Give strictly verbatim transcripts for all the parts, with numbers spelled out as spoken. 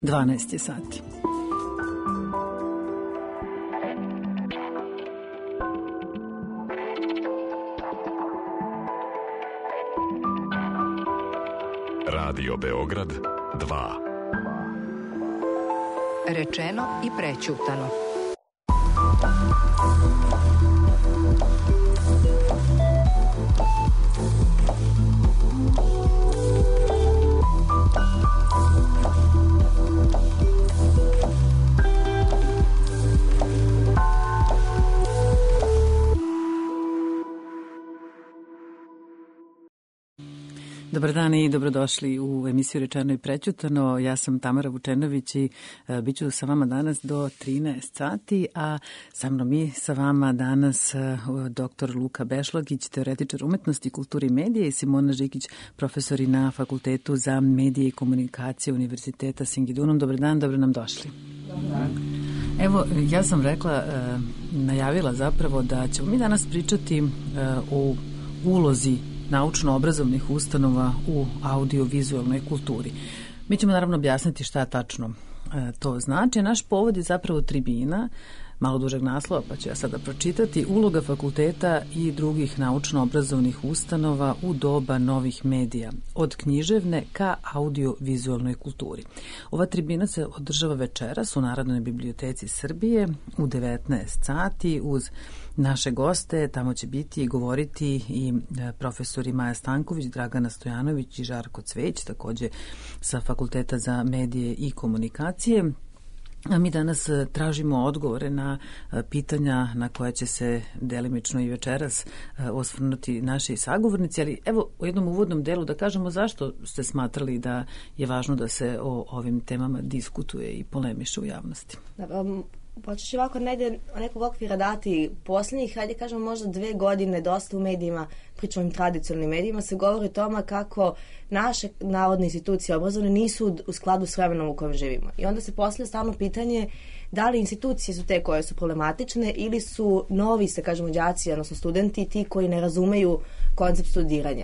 dvanaest je sati. Radio Beograd dva. Rečeno i prećutano. Dobar dan i dobrodošli u emisiju Rečeno i prećutano. Ja sam Tamara Vučenović i e, bit ću sa vama danas do trinaest sati, a sa mnom i sa vama danas e, doktor Luka Bešlagić, teoretičar umetnosti, kulture i medije, i Simona Žikić, profesori na Fakultetu za medije i komunikacije Univerziteta Singidunum. Dobar dan, dobro nam došli. Dobar dan. Evo, ja sam rekla, e, najavila zapravo da ćemo mi danas pričati e, o ulozi naučno-obrazovnih ustanova u audio-vizualnoj kulturi. Mi ćemo naravno objasniti šta tačno e, to znači. Naš povod je zapravo tribina, malo dužeg naslova, pa ću ja sada pročitati, uloga fakulteta i drugih naučno-obrazovnih ustanova u doba novih medija, od književne ka audio-vizualnoj kulturi. Ova tribina se održava večeras u Narodnoj biblioteci Srbije u devetnaest sati uz naše goste. Tamo će biti i govoriti i profesori Maja Stanković, Dragana Stojanović i Žarko Cveć, takođe sa Fakulteta za medije i komunikacije. A mi danas tražimo odgovore na pitanja na koja će se delimično i večeras osvrnuti naši sagovornici, ali evo u jednom uvodnom delu da kažemo zašto ste smatrali da je važno da se o ovim temama diskutuje i polemiše u javnosti. Da, um... Počeš ovako negde nekog okvira dati posljednjih, hajde kažemo možda dve godine dosta u medijima, pričamo im tradicionalnim medijima, se govori o tome kako naše narodne institucije obrazovne nisu u skladu s vremenom u kojem živimo. I onda se postavlja stalno pitanje da li institucije su te koje su problematične ili su novi, se kažemo, đaci, odnosno studenti, ti koji ne razumeju koncept studiranja.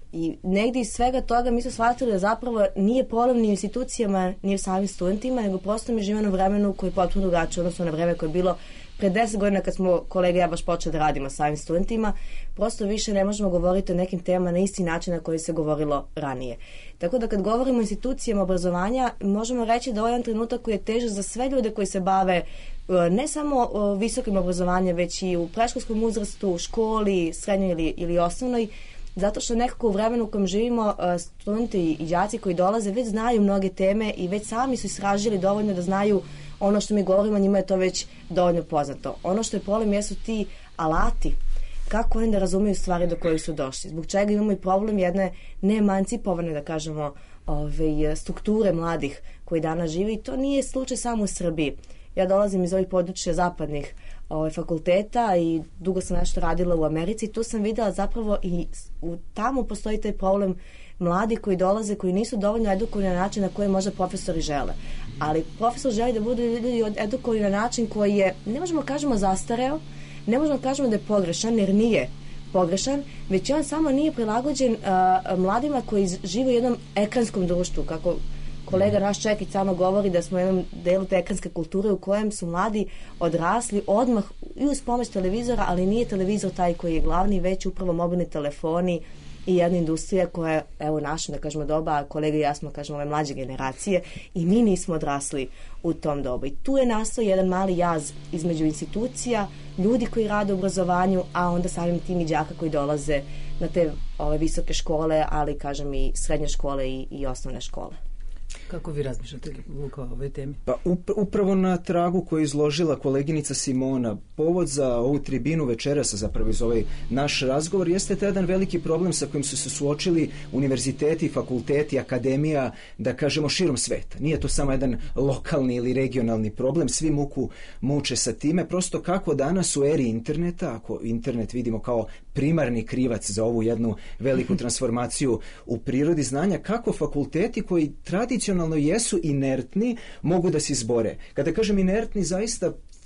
I negdje iz svega toga mi smo shvatili da zapravo nije problem ni u institucijama, ni u samim studentima, nego prosto mi živimo na vremenu koji je potpuno drugačije, odnosno na vreme koje je bilo pre deset godina kad smo kolega i ja baš počeli da radimo sa samim studentima. Prosto više ne možemo govoriti o nekim temama na isti način na koji se govorilo ranije. Tako da kad govorimo o institucijama obrazovanja, možemo reći da ovo je jedan trenutak koji je težak za sve ljude koji se bave ne samo visokim obrazovanjem, već i u predškolskom uzrastu, u školi, srednjoj ili, ili osnovnoj, zato što nekako u vremenu u kojem živimo studenti i đaci koji dolaze već znaju mnoge teme i već sami su istražili dovoljno da znaju ono što mi govorimo, njima je to već dovoljno poznato. Ono što je problem jesu ti alati, kako oni da razumiju stvari do kojih su došli. Zbog čega imamo i problem jedne neemancipovane, da kažemo, ove, strukture mladih koji danas živi, i to nije slučaj samo u Srbiji. Ja dolazim iz ovih područja zapadnih Ove, fakulteta i dugo sam nešto radila u Americi i tu sam videla zapravo i u, tamo postoji taj problem mladi koji dolaze, koji nisu dovoljno edukovani na način na koji možda profesori žele. Ali profesor želi da budu ljudi edukovani na način koji je, ne možemo kažemo zastareo, ne možemo kažemo da je pogrešan, jer nije pogrešan, već on samo nije prilagođen uh, mladima koji žive u jednom ekranskom društvu, kako kolega naš Čekić samo govori da smo u jednom delu te ekranske kulture u kojem su mladi odrasli odmah i uz pomoć televizora, ali nije televizor taj koji je glavni, već upravo mobilni telefoni i jedna industrija koja, evo našem, da kažemo, doba, kolega i ja smo, kažemo, ove mlađe generacije i mi nismo odrasli u tom dobu. I tu je nastao jedan mali jaz između institucija, ljudi koji rade u obrazovanju, a onda samim tim i đaka koji dolaze na te ove visoke škole, ali, kažem, i srednje škole i, i osnovne škole. Kako vi razmišljate, Luka, o ovoj temi? Pa upravo na tragu koju je izložila koleginica Simona, povod za ovu tribinu večeras, zapravo iz ovaj naš razgovor, jeste taj jedan veliki problem sa kojim su se suočili univerziteti, fakulteti, akademija, da kažemo širom sveta. Nije to samo jedan lokalni ili regionalni problem, svi muku muče sa time, prosto kako danas u eri interneta, ako internet vidimo kao primarni krivac za ovu jednu veliku transformaciju u prirodi znanja, kako fakulteti koji tradicionalno jesu inertni mogu da se izbore. Kada kažem inertni, zaista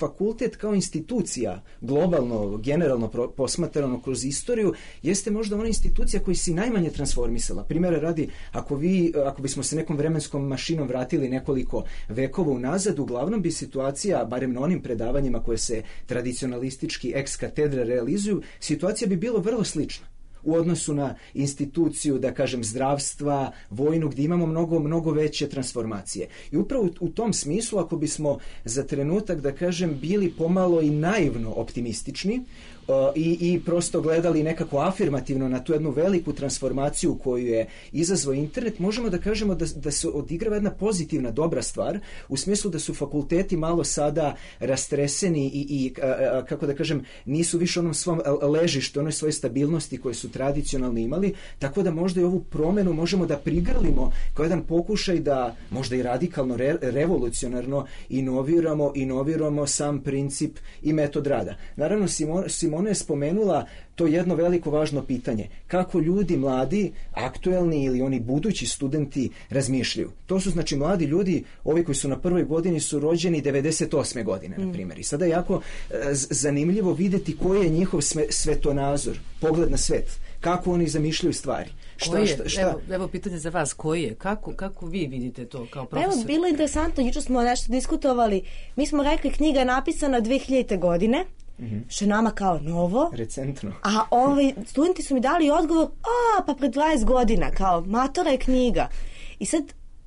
fakultet kao institucija, globalno, generalno posmatrano kroz istoriju, jeste možda ona institucija koja se najmanje transformisala. Primjera radi, ako, vi, ako bismo se nekom vremenskom mašinom vratili nekoliko vekova unazad, uglavnom bi situacija, barem na onim predavanjima koje se tradicionalistički ex katedra realizuju, situacija bi bila vrlo slična u odnosu na instituciju, da kažem, zdravstva, vojnu, gdje imamo mnogo, mnogo veće transformacije. I upravo u tom smislu, ako bismo za trenutak, da kažem, bili pomalo i naivno optimistični, I, i prosto gledali nekako afirmativno na tu jednu veliku transformaciju koju je izazvao internet, možemo da kažemo da, da se odigrava jedna pozitivna, dobra stvar, u smislu da su fakulteti malo sada rastreseni i, i a, a, kako da kažem, nisu više onom svom ležištu, onoj svoje stabilnosti koje su tradicionalno imali, tako da možda i ovu promenu možemo da prigrlimo kao jedan pokušaj da možda i radikalno, re, revolucionarno inoviramo, inoviramo sam princip i metod rada. Naravno, Simon, Simona je spomenula to jedno veliko važno pitanje. Kako ljudi mladi, aktuelni ili oni budući studenti razmišljaju. To su znači mladi ljudi, ovi koji su na prvoj godini su rođeni devedeset osme godine, mm. na primjer. I sada je jako e, zanimljivo vidjeti koji je njihov sve, svetonazor, pogled na svet. Kako oni zamišljaju stvari. Šta, koji je? Šta, šta? Evo, evo pitanje za vas, koji je? Kako, kako vi vidite to kao profesor? Evo, bilo je interesantno, jučer smo nešto diskutovali. Mi smo rekli, knjiga je napisana dve hiljadite. godine, mm-hmm. što je nama kao novo. Recentno. A ovi studenti su mi dali odgovor, a pa pred dvadeset godina, kao matora je knjiga. I sad,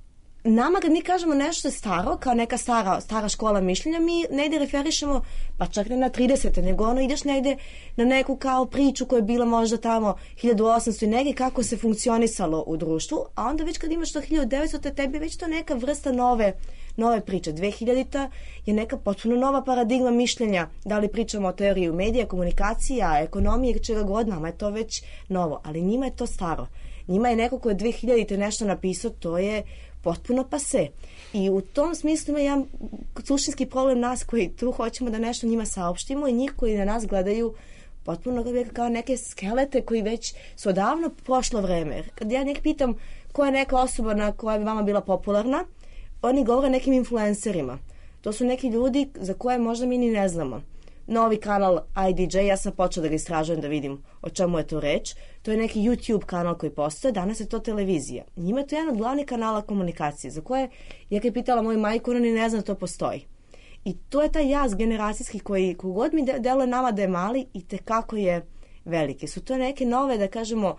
nama kad mi kažemo nešto staro, kao neka stara, stara škola mišljenja, mi negdje referišemo, pa čak ne na tridesete, nego ono ideš negdje na neku kao priču koja je bila možda tamo hiljadu osamsto i negdje kako se funkcionisalo u društvu, a onda već kad imaš to hiljadu devetsto, tebi je već to neka vrsta nove nove priče. dve hiljadita. je neka potpuno nova paradigma mišljenja. Da li pričamo o teoriji medija, komunikacija, ekonomije, čega god, nama je to već novo. Ali njima je to staro. Njima je neko ko je dve hiljadite. nešto napisao, to je potpuno pase. I u tom smislu ima jedan suštinski problem nas koji tu hoćemo da nešto njima saopštimo i njih koji na nas gledaju potpuno kao neke skelete koji već su odavno prošlo vreme. Kad ja njih pitam koja je neka osoba na koja bi vama bila popularna, oni govore nekim influencerima. To su neki ljudi za koje možda mi ni ne znamo. Novi kanal I D J, ja sam počela da ga istražujem da vidim o čemu je to reč. To je neki YouTube kanal koji postoje, danas je to televizija. Njima je to jedan od glavnih kanala komunikacije, za koje, ja kad je pitala moju majku, ona ni ne zna da to postoji. I to je taj jaz generacijski koji, kogod mi deluje nama da je mali, i tekako je veliki. Su to neke nove, da kažemo,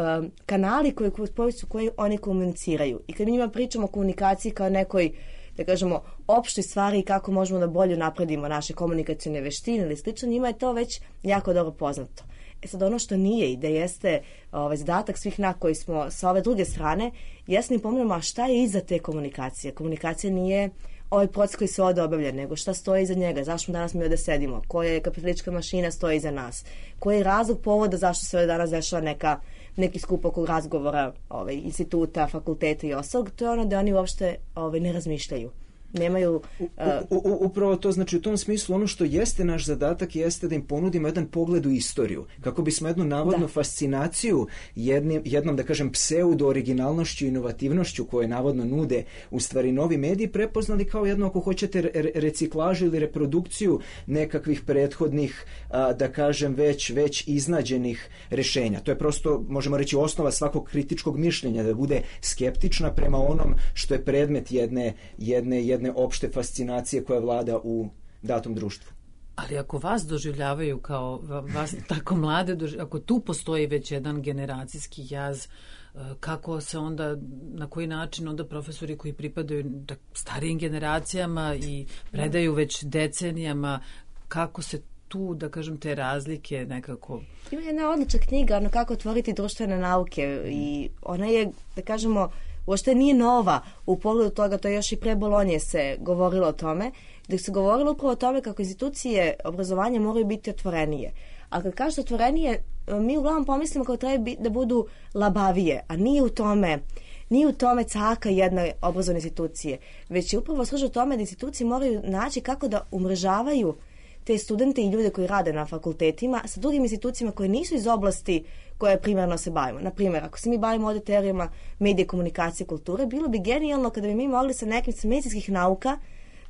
kanali koji, koji oni komuniciraju. I kad mi njima pričamo o komunikaciji kao nekoj, da kažemo, opštoj stvari i kako možemo da bolje napredimo naše komunikacijne veštine ili slično, njima je to već jako dobro poznato. E sad, ono što nije i da jeste ovaj, zadatak svih nas koji smo sa ove druge strane, jasno im pomenemo, a šta je iza te komunikacije? Komunikacija nije ovaj proces koji se ovdje obavlja, nego šta stoji iza njega, zašto danas mi ovdje sedimo, koja je kapitalistička mašina stoji iza nas, koji je razlog povoda zašto se ovdje danas dešava neka neki skup oko razgovora ovaj, instituta, fakulteta i ostalog, to je ono da oni uopšte ovaj, ne razmišljaju. Nemaju... Uh... U, u, upravo to, znači u tom smislu ono što jeste naš zadatak jeste da im ponudimo jedan pogled u istoriju, kako bismo jednu navodnu da. fascinaciju jednim, jednom, da kažem, pseudo-originalnošću i inovativnošću koje navodno nude u stvari novi mediji prepoznali kao jedno, ako hoćete, re, reciklažu ili reprodukciju nekakvih prethodnih, a, da kažem, već, već iznađenih rešenja. To je prosto, možemo reći, osnova svakog kritičkog mišljenja, da bude skeptična prema onom što je predmet jedne, jedne, jedne opšte fascinacije koja vlada u datom društvu. Ali ako vas doživljavaju kao vas tako mlade, ako tu postoji već jedan generacijski jaz, kako se onda, na koji način onda profesori koji pripadaju starijim generacijama i predaju već decenijama, kako se tu, da kažem, te razlike nekako... Ima jedna odlična knjiga, ono kako otvoriti društvene nauke i ona je, da kažemo, uopšte nije nova u pogledu toga, to je još i pre Bolonje se govorilo o tome, gdje se govorilo upravo o tome kako institucije obrazovanja moraju biti otvorenije. A kad kažete otvorenije, mi uglavnom pomislimo kao treba da budu labavije, a nije u tome, nije u tome caka jedne obrazovne institucije, već je upravo služi u tome da institucije moraju naći kako da umrežavaju te studente i ljude koji rade na fakultetima sa drugim institucijama koje nisu iz oblasti koje primarno se bavimo. Na primjer, ako se mi bavimo ovdje teorijama medije, komunikacije, kulture, bilo bi genijalno kada bi mi mogli sa nekim sa medicinskih nauka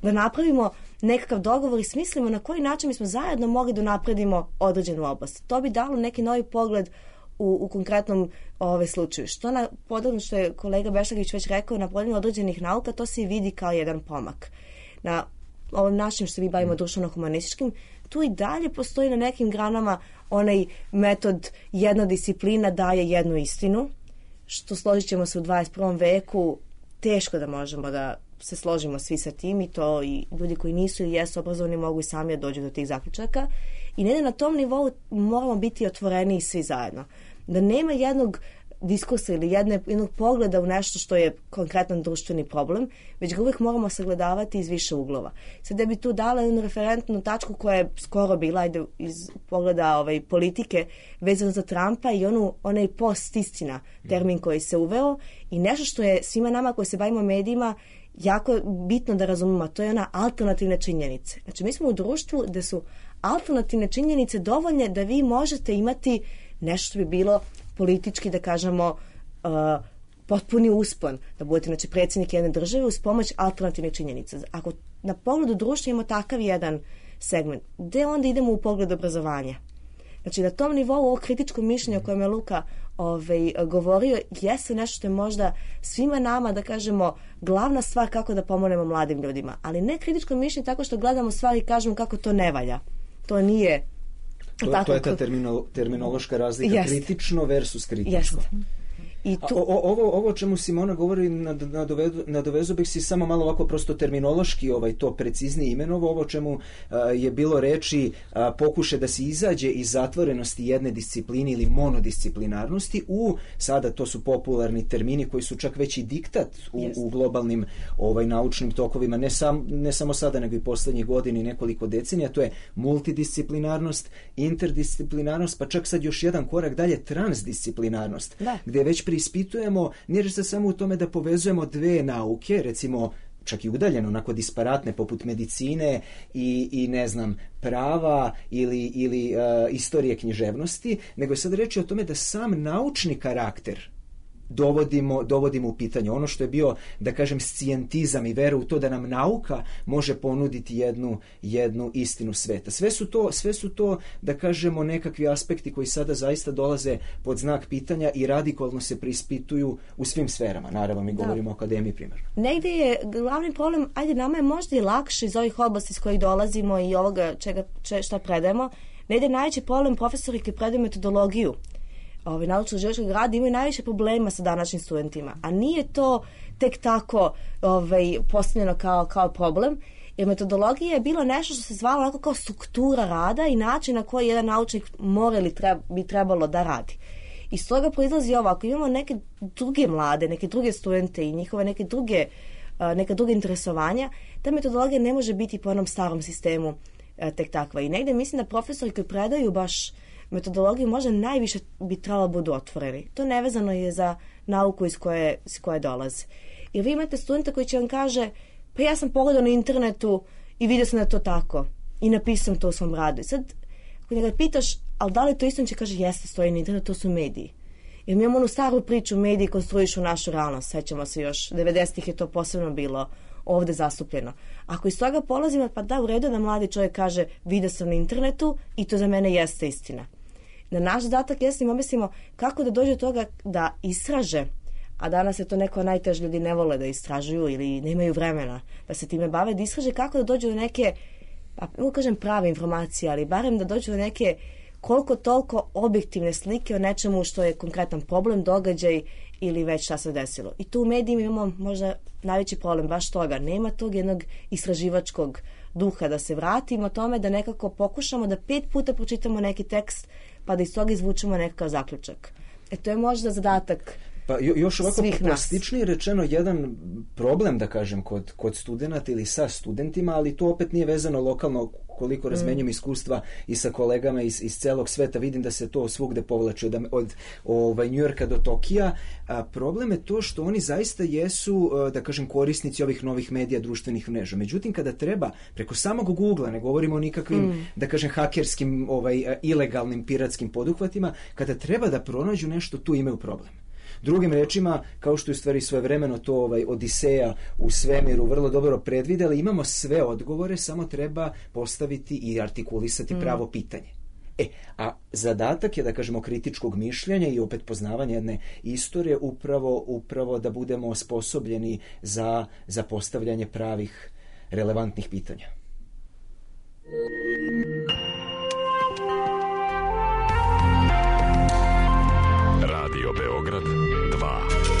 da napravimo nekakav dogovor i smislimo na koji način bismo zajedno mogli da napredimo određenu oblast. To bi dalo neki novi pogled u, u konkretnom ove, slučaju. Što na podelu, što je kolega Bešlagić već rekao, na podelu određenih nauka, to se i vidi kao jedan pomak. Na ovom našim što mi bavimo društveno-humanističkim, tu i dalje postoji na nekim granama onaj metod jedna disciplina daje jednu istinu, što složit ćemo se u dvadeset prvom veku, teško da možemo da se složimo svi sa tim i to i ljudi koji nisu ili jesu obrazovani mogu i sami da dođu do tih zaključaka. I ne da na tom nivou moramo biti otvoreni svi zajedno. Da nema jednog diskursa ili jedne, jednog pogleda u nešto što je konkretan društveni problem, već ga uvijek moramo sagledavati iz više uglova. Sad da bi tu dala jednu referentnu tačku koja je skoro bila, ajde, iz pogleda ovaj, politike vezano za Trumpa i onu, onaj post-istina, termin koji se uveo i nešto što je svima nama koji se bavimo medijima jako bitno da razumemo, to je ona alternativne činjenice. Znači mi smo u društvu gde su alternativne činjenice dovoljne da vi možete imati nešto što bi bilo politički, da kažemo, uh, potpuni uspon, da budete znači, predsjednik jedne države uz pomoć alternativnih činjenica. Ako na pogledu društva imamo takav jedan segment, gde onda idemo u pogled obrazovanja? Znači, na tom nivou ovo kritičko mišljenje o kojem je Luka ovaj, govorio, jeste nešto što je možda svima nama, da kažemo, glavna stvar kako da pomognemo mladim ljudima. Ali ne kritičko mišljenje tako što gledamo stvari i kažemo kako to ne valja. To nije... To, tako, to je ta termino, terminološka razlika, jest. Kritično versus kritičko. Jest. I tu... o, ovo, ovo o čemu Simona govori, nadovezu, nadovezu bih si samo malo ovako prosto terminološki ovaj, to preciznije imenovo, ovo o čemu a, je bilo reči a, pokuše da se izađe iz zatvorenosti jedne discipline ili monodisciplinarnosti u, sada to su popularni termini koji su čak već i diktat u, u globalnim ovaj, naučnim tokovima, ne, sam, ne samo sada nego i poslednjih godina i nekoliko decenija, to je multidisciplinarnost, interdisciplinarnost, pa čak sad još jedan korak dalje, transdisciplinarnost, da. Gde već preispitujemo, nije se samo u tome da povezujemo dve nauke, recimo čak i udaljeno, onako disparatne, poput medicine i, i ne znam, prava ili, ili uh, istorije književnosti, nego je sad reći o tome da sam naučni karakter dovodimo, dovodimo u pitanje. Ono što je bio, da kažem, scijentizam i vera u to da nam nauka može ponuditi jednu, jednu istinu sveta. Sve su to, sve su to, da kažemo, nekakvi aspekti koji sada zaista dolaze pod znak pitanja i radikalno se preispituju u svim sferama. Naravno, mi govorimo da. O akademiji primarno. Negde je glavni problem, ajde, nama je možda i lakše iz ovih oblasti s kojih dolazimo i ovoga čega, če, šta predajemo. Negde je najveći problem profesori koji predaju metodologiju Ovaj, naučno-istraživačkog rada imaju najviše problema sa današnjim studentima, a nije to tek tako ovaj, postavljeno kao, kao problem, jer metodologija je bilo nešto što se zvalo onako kao struktura rada i način na koji jedan naučnik mora ili treba, bi trebalo da radi. I s toga proizlazi ovo, ako imamo neke druge mlade, neke druge studente i njihove neke druge, neka druge interesovanja, ta metodologija ne može biti po onom starom sistemu tek takva. I negde mislim da profesori koji predaju baš metodologiju možda najviše bi trebalo budu otvoreni. To nevezano je za nauku iz koje, iz koje dolaze. Jer vi imate studenta koji će vam kaže, pa ja sam pogledao na internetu i vidio sam da je to tako i napisam to u svom radu. I sad, ako njega pitaš, ali da li to isto, on će kaže, jeste, stoji na internetu, to su mediji. Jer mi imamo onu staru priču, mediji konstruišu našu realnost. Sećamo se još, devedesetih je to posebno bilo ovde zastupljeno. Ako iz toga polazimo, pa da, u redu da mladi čovjek kaže, vidio sam na internetu i to za mene jeste istina. Na naš zadatak jeste, mi mislimo kako da dođe do toga da istraže, a danas je to neko najteže, ljudi ne vole da istražuju ili nemaju vremena da se time bave, da istraže kako da dođu do neke, pa mogu kažem prave informacije, ali barem da dođu do neke koliko toliko objektivne slike o nečemu što je konkretan problem, događaj ili već šta se desilo. I tu u medijima imamo možda najveći problem baš toga. Nema tog jednog istraživačkog duha da se vratimo tome, da nekako pokušamo da pet puta pročitamo neki tekst pa da iz toga izvučemo nekakav zaključak. E to je možda zadatak Pa još ovako plastičnije rečeno jedan problem, da kažem, kod, kod studenta ili sa studentima, ali to opet nije vezano lokalno, koliko razmenjujem iskustva i sa kolegama iz, iz celog sveta, vidim da se to svugde povlači od, od ovaj, Njujorka do Tokija. A, problem je to što oni zaista jesu, da kažem, korisnici ovih novih medija, društvenih mreža. Međutim, kada treba preko samog Google-a, ne govorimo o nikakvim, mm. da kažem, hakerskim, ovaj, ilegalnim, piratskim poduhvatima, kada treba da pronađu nešto, tu imaju problem. Drugim rečima, kao što je u stvari svojevremeno to ovaj, Odiseja u svemiru vrlo dobro predvidela, imamo sve odgovore, samo treba postaviti i artikulisati mm. pravo pitanje. E, a zadatak je, da kažemo, kritičkog mišljenja i opet poznavanja jedne istorije upravo, upravo da budemo osposobljeni za, za postavljanje pravih relevantnih pitanja. Radio Beograd dva.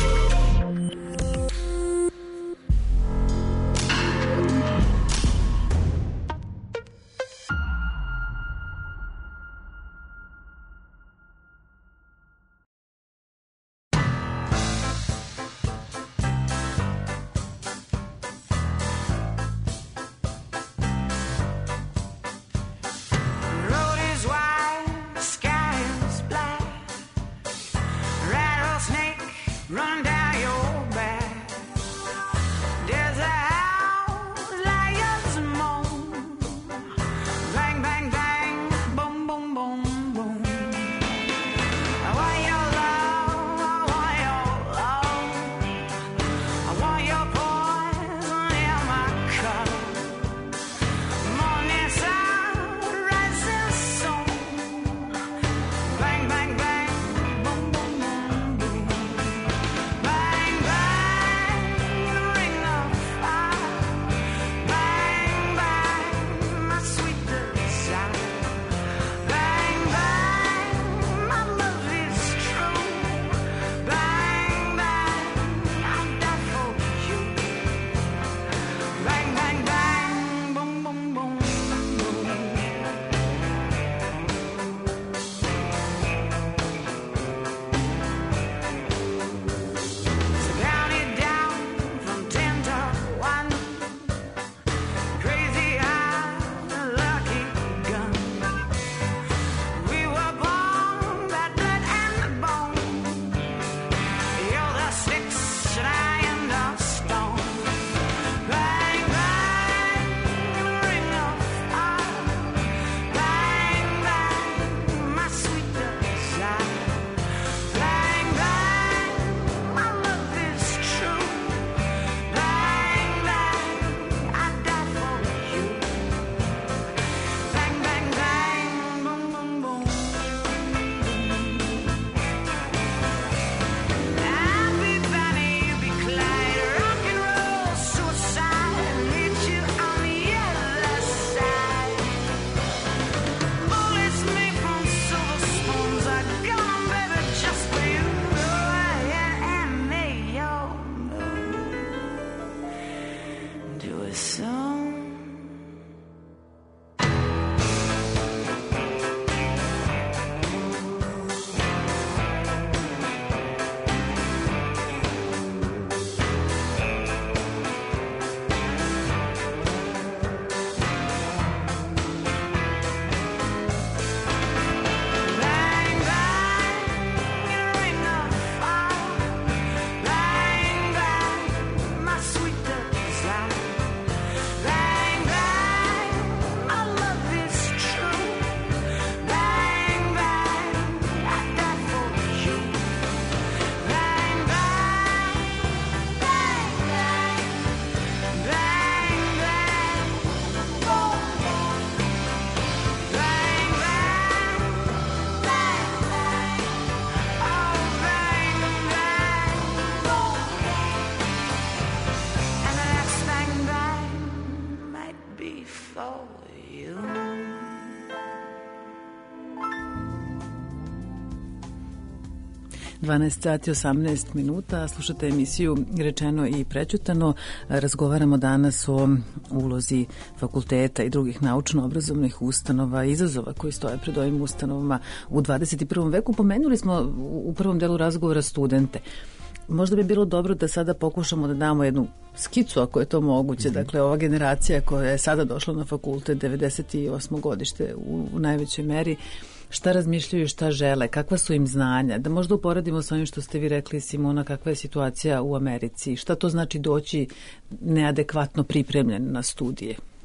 dvanaest sati osamnaest minuta, slušate emisiju Rečeno i prećutano. Razgovaramo danas o ulozi fakulteta i drugih naučno-obrazovnih ustanova, izazova koji stoje pred ovim ustanovama u dvadeset i prvom veku. Pomenuli smo u prvom delu razgovora studente. Možda bi bilo dobro da sada pokušamo da damo jednu skicu, ako je to moguće. Mm-hmm. Dakle, ova generacija koja je sada došla na fakultet, devedeset osmo godište u, u najvećoj meri, šta razmišljaju, šta žele, kakva su im znanja, da možda uporedimo s ovim što ste vi rekli, Simona, kakva je situacija u Americi, šta to znači doći neadekvatno pripremljen na studije.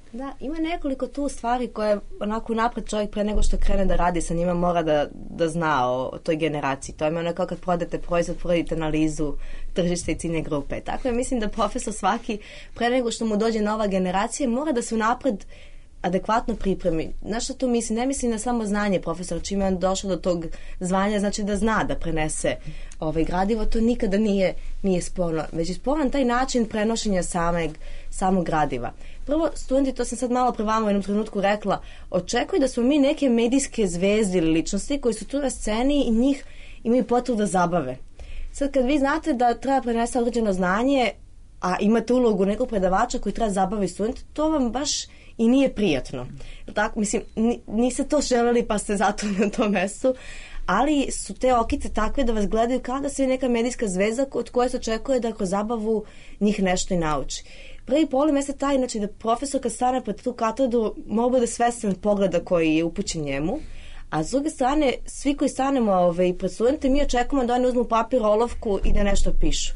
Da, ima nekoliko tu stvari koje onako napred čovjek pre nego što krene da radi sa njima mora da, da zna o, o toj generaciji. To je ono kao kad prodate proizvod, prodite analizu tržišta i ciljne grupe. Tako je, mislim da profesor svaki pre nego što mu dođe nova generacija mora da se napred adekvatno pripremi. Znaš što tu mislim? Ne mislim na samo znanje profesora, čime je on došao do tog zvanja, znači da zna da prenese ovaj gradivo, to nikada nije, nije sporno. Već je sporan taj način prenošenja samog, samog gradiva. Prvo, studenti, to sam sad malo pre vama u jednom trenutku rekla, očekuju da smo mi neke medijske zvezde ili ličnosti koji su tu na sceni i njih imaju potrebu da zabave. Sad kad vi znate da treba prenesti određeno znanje, a imate ulogu nekog predavača koji treba zabaviti student, to vam baš i nije prijatno. Tako, mislim, niste to želeli pa ste zato na tom mestu, ali su te okice takve da vas gledaju kao da se neka medijska zvezda od koje se očekuje da kroz zabavu njih nešto i nauči. Prvi poli mesec taj, znači da profesor kad stane pred tu katedru mora bude svestan pogleda koji je upućen njemu, a s druge strane, svi koji stanemo ovaj, pred studente, mi očekujemo da oni uzmu papir, olovku i da nešto pišu.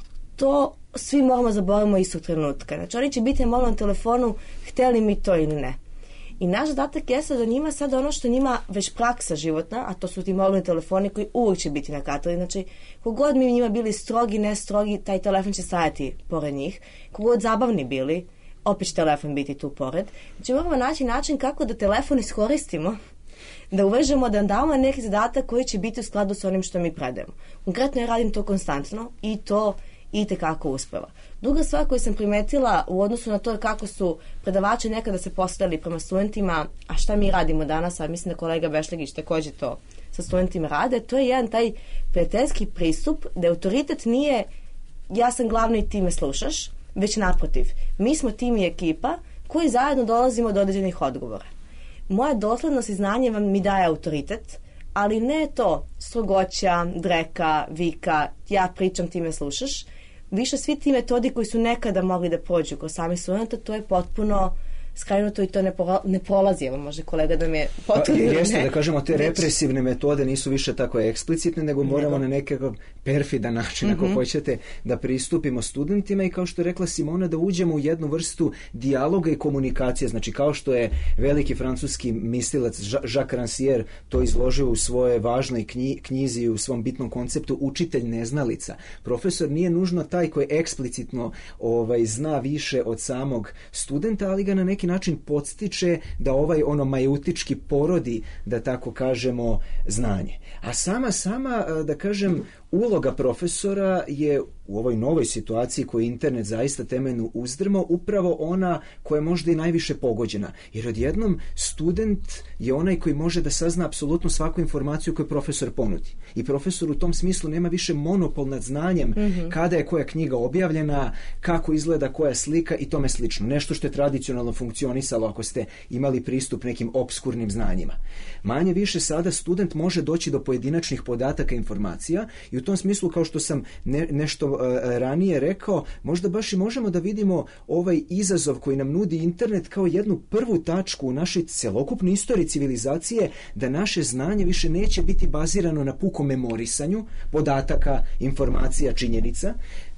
To svi moramo zaboravimo istog trenutka. Znači, oni će biti malo na telefonu, hteli mi to ili ne. I naš zadatak jeste da njima sad ono što njima već praksa životna, a to su ti mobilni telefoni koji uvijek će biti na katedri. Znači, kogod mi njima bili strogi, ne strogi, taj telefon će stajati pored njih. Kogod zabavni bili, opet će telefon biti tu pored. Znači, moramo naći način kako da telefon iskoristimo, da uvežemo, da damo neki zadatak koji će biti u skladu sa onim što mi predajemo. Konkretno ja radim to konstantno i to i tekako uspeva. Druga stvar koju sam primetila u odnosu na to kako su predavači nekada se postavili prema studentima, a šta mi radimo danas, a mislim da kolega Bešlegić također to sa studentima rade, to je jedan taj prijateljski pristup da autoritet nije ja sam glavni i ti me slušaš, već naprotiv. Mi smo tim i ekipa koji zajedno dolazimo do određenih odgovora. Moja doslednost i znanje vam mi daje autoritet, ali ne to strogoća, dreka, vika, ja pričam, ti me slušaš. Više svi ti metodi koji su nekada mogli da prođu kroz sami studenta, to je potpuno skrenuto i to ne, pro, ne prolazi. Evo može kolega da mi je potpuno... Pa, jeste, da kažemo, te represivne metode nisu više tako eksplicitne, nego moramo nego. na nekakav perfidan način, ako mm-hmm. hoćete, da pristupimo studentima i kao što je rekla Simona, da uđemo u jednu vrstu dijaloga i komunikacije. Znači, kao što je veliki francuski mislilac Jacques Rancière to izložio u svoje važnoj knji, knjizi i u svom bitnom konceptu učitelj neznalica. Profesor nije nužno taj koji eksplicitno ovaj, zna više od samog studenta, ali ga na neki način podstiče da ovaj ono majeutički porodi, da tako kažemo, znanje. A sama, sama, da kažem, uloga profesora je u ovoj novoj situaciji koju internet zaista temeljno uzdrmao upravo ona koja je možda i najviše pogođena. Jer odjednom student je onaj koji može da sazna apsolutno svaku informaciju koju profesor ponudi. I profesor u tom smislu nema više monopol nad znanjem mm-hmm. kada je koja knjiga objavljena, kako izgleda koja slika i tome slično. Nešto što je tradicionalno funkcionisalo ako ste imali pristup nekim obskurnim znanjima. Manje više sada student može doći do pojedinačnih podataka i informacija i u tom smislu, kao što sam ne, nešto uh, ranije rekao, možda baš i možemo da vidimo ovaj izazov koji nam nudi internet kao jednu prvu tačku u našoj celokupnoj istoriji civilizacije, da naše znanje više neće biti bazirano na pukom memorisanju podataka, informacija, činjenica,